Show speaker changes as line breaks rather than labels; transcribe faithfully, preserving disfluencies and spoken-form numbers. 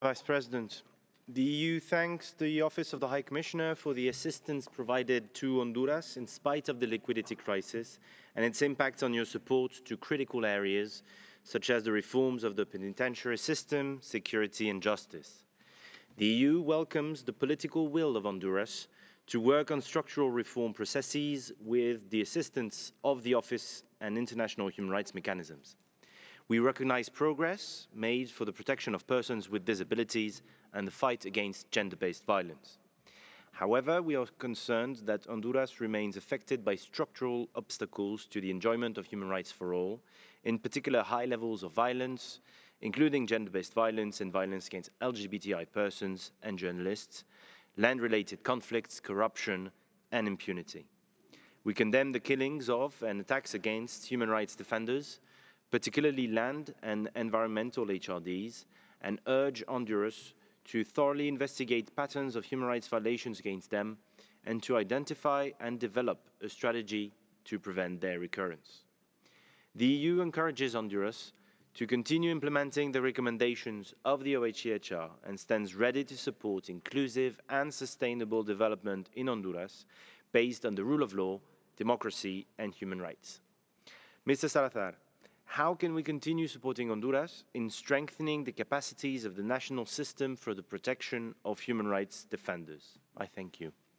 Vice President, the E U thanks the Office of the High Commissioner for the assistance provided to Honduras in spite of the liquidity crisis and its impact on your support to critical areas such as the reforms of the penitentiary system, security and justice. The E U welcomes the political will of Honduras to work on structural reform processes with the assistance of the Office and international human rights mechanisms. We recognise progress made for the protection of persons with disabilities and the fight against gender-based violence. However, we are concerned that Honduras remains affected by structural obstacles to the enjoyment of human rights for all, in particular high levels of violence, including gender-based violence and violence against L G B T I persons and journalists, land-related conflicts, corruption and impunity. We condemn the killings of and attacks against human rights defenders, particularly land and environmental H R Ds, and urge Honduras to thoroughly investigate patterns of human rights violations against them and to identify and develop a strategy to prevent their recurrence. The E U encourages Honduras to continue implementing the recommendations of the O H C H R and stands ready to support inclusive and sustainable development in Honduras based on the rule of law, democracy and human rights. Mister Salazar, how can we continue supporting Honduras in strengthening the capacities of the national system for the protection of human rights defenders? I thank you.